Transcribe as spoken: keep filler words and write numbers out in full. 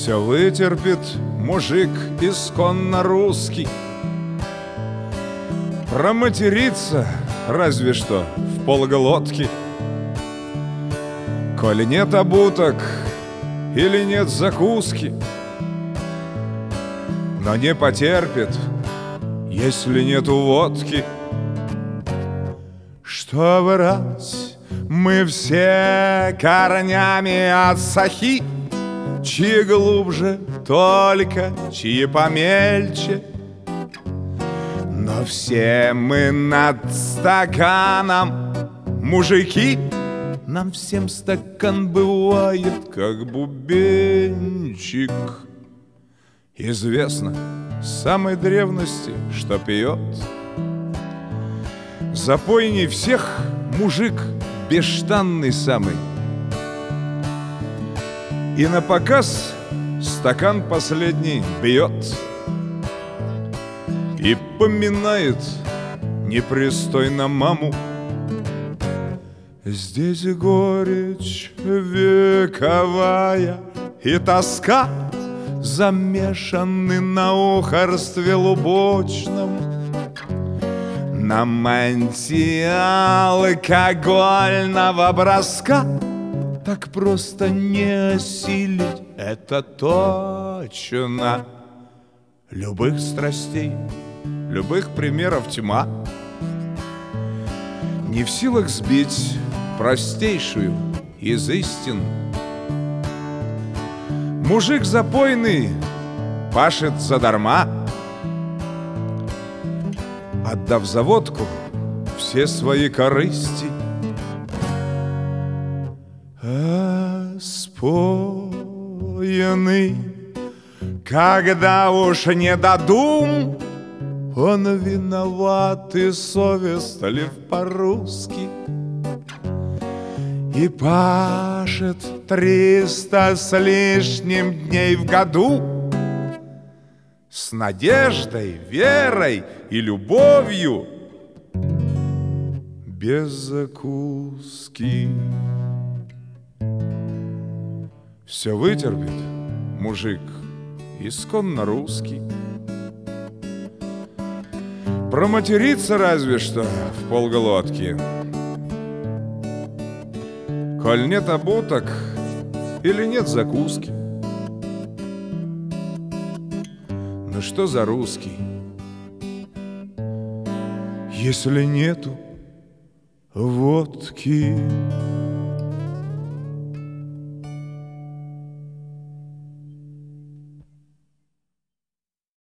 Все вытерпит мужик исконно русский, проматериться разве что в полглотки. Коли нет обуток или нет закуски, но не потерпит, если нету водки. Что раз мы все корнями от сахи, чьи глубже только, чьи помельче, но все мы над стаканом мужики. Нам всем стакан бывает, как бубенчик. Известно с самой древности, что пьет запойней всех мужик бесштанный самый. И на показ стакан последний бьет и поминает непристойно маму. Здесь горечь вековая и тоска замешаны на ухарстве лубочном, на мантии алкогольного броска. Так просто не осилить это точно. Любых страстей, любых примеров тьма, не в силах сбить простейшую из истин. Мужик запойный пашет задарма, отдав за водку все свои корысти. А споенный, когда уж не додум, он виноват и совестлив по-русски, и пашет триста с лишним дней в году с надеждой, верой и любовью, без закуски. Все вытерпит мужик исконно русский, проматериться разве что в полглотки. Коль нет обуток или нет закуски. Ну что за русский, если нету водки?